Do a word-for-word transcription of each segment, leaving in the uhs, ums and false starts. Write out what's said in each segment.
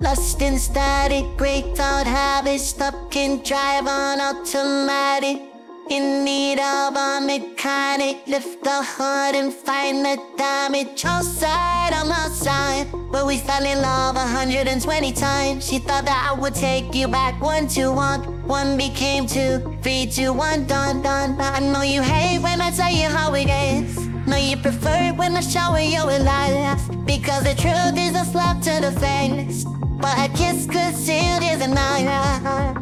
Lost in static, break out habits, stuck in drive on automatic. In need of a mechanic, lift the hood and find the damage. Outside, I'm outside, but we fell in love a hundred and twenty times. She thought that I would take you back one to one. One became two, three to one, done, done. I know you hate when I tell you how it is. Know you prefer it when I shower you with lies. Because the truth is a slap to the face, but a kiss could seal this a night.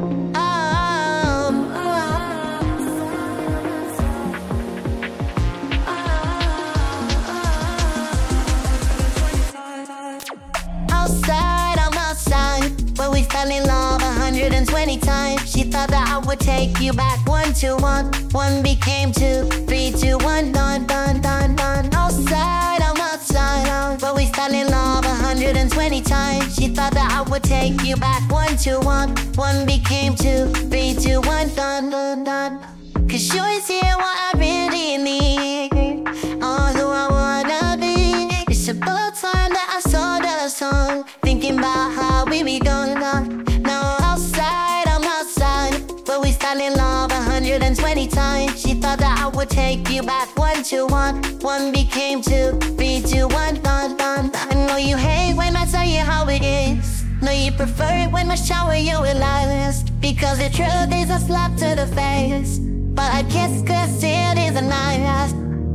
Outside, I'm outside, but we fell in love a hundred and twenty times. She thought that I would take you back one to one. One became two, three to one, done, done, done, done. Outside, I'm outside, but we fell in love a hundred and twenty times. She thought that I would take you back one to one. One became two, three to one, done, done, done. Cause you ain't seeing what I really need, or who I wanna be. It's about time that I saw the song, thinking about how we be going on. Now outside, I'm outside, but we fell in love a hundred and twenty times. She thought that I would take you back one to one. One became two, three to one, done, done. I know you hate when I tell you how it is. Know you prefer it when I shower you with lies. Because the truth is a slap to the face, but a kiss could seal this a night.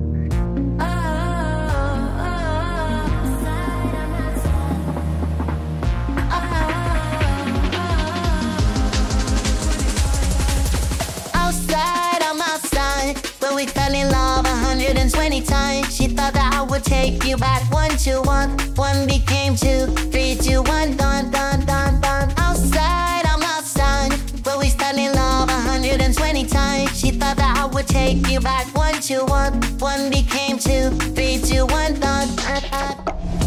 Outside, I'm outside, but we fell in love a hundred and twenty times. She thought that I would take you back one to one. One became two, three to one, done, done, done, done. Outside, I'm outside, but we fell in love a hundred and twenty times. She thought that I would take you back one to one. One became two, three to one, done, done, done.